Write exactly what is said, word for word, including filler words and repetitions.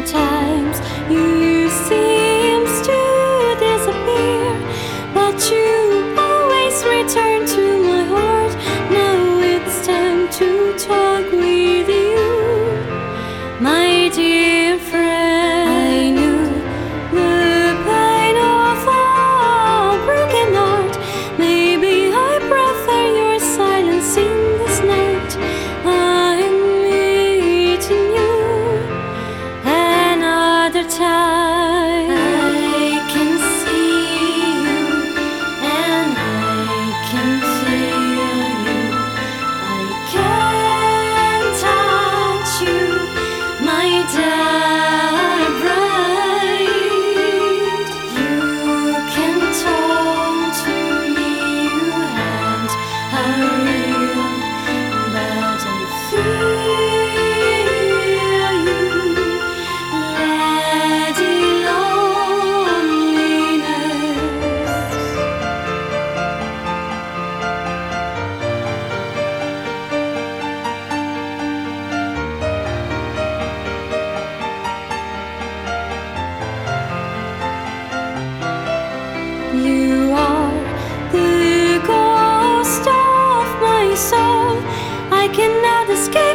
Sometimes you seem to disappear, but you always return to my heart. Now it's time to talk with you, my dear friend. I knew the pain of a broken heart. Maybe I prefer your silence in this night. I'm meeting you another time. I can see you and I can feel you. I can touch you, my dark bride. You can talk to me, and I will, but I feel you. Lady loneliness. You are the ghost of my soul. I cannot escape.